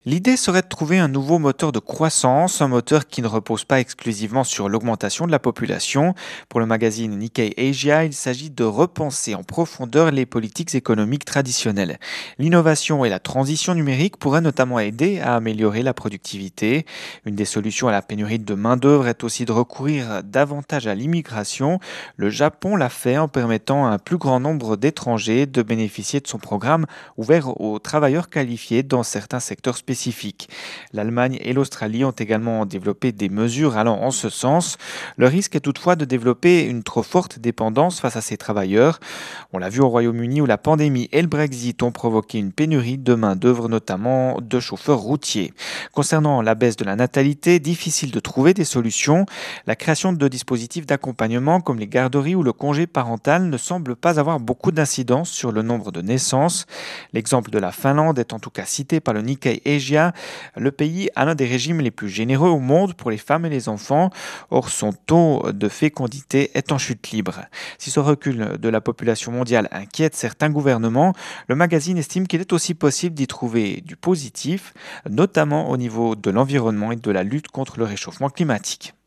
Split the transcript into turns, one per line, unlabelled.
L'idée serait de trouver un nouveau moteur de croissance, un moteur qui ne repose pas exclusivement sur l'augmentation de la population. Pour le magazine Nikkei Asia, il s'agit de repenser en profondeur les politiques économiques traditionnelles. L'innovation et la transition numérique pourraient notamment aider à améliorer la productivité. Une des solutions à la pénurie de main-d'œuvre est aussi de recourir davantage à l'immigration. Le Japon l'a fait en permettant à un plus grand nombre d'étrangers de bénéficier de son programme ouvert aux travailleurs qualifiés dans certains secteurs spécifiques. L'Allemagne et l'Australie ont également développé des mesures allant en ce sens. Le risque est toutefois de développer une trop forte dépendance face à ces travailleurs. On l'a vu au Royaume-Uni où la pandémie et le Brexit ont provoqué une pénurie de main-d'œuvre, notamment de chauffeurs routiers. Concernant la baisse de la natalité, difficile de trouver des solutions. La création de dispositifs d'accompagnement comme les garderies ou le congé parental ne semble pas avoir beaucoup d'incidence sur le nombre de naissances. L'exemple de la Finlande est en tout cas cité par le Nikkei Asia. Le pays a l'un des régimes les plus généreux au monde pour les femmes et les enfants. Or, son taux de fécondité est en chute libre. Si ce recul de la population mondiale inquiète certains gouvernements, le magazine estime qu'il est aussi possible d'y trouver du positif, notamment au niveau de l'environnement et de la lutte contre le réchauffement climatique.